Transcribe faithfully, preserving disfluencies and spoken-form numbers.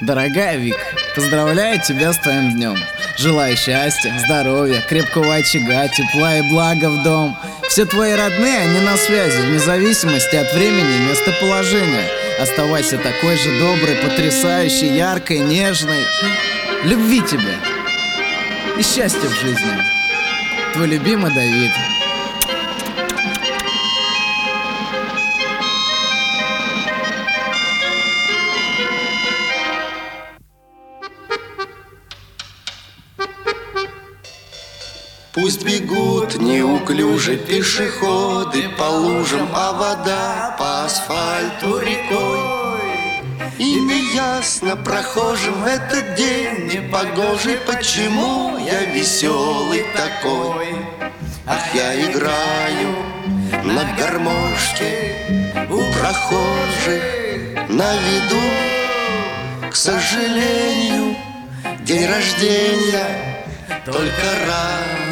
Дорогая Вик, поздравляю тебя с твоим днем. Желаю счастья, здоровья, крепкого очага, тепла и блага в дом. Все твои родные, они на связи, вне зависимости от времени и местоположения. Оставайся такой же доброй, потрясающей, яркой, нежной. Любви тебе и счастья в жизни. Твой любимый Давид. Пусть бегут неуклюже пешеходы по лужам, а вода по асфальту рекой. И неясно прохожим этот день непогожий, почему я веселый такой. Ах, я играю на гармошке у прохожих на виду. К сожалению, день рождения только раз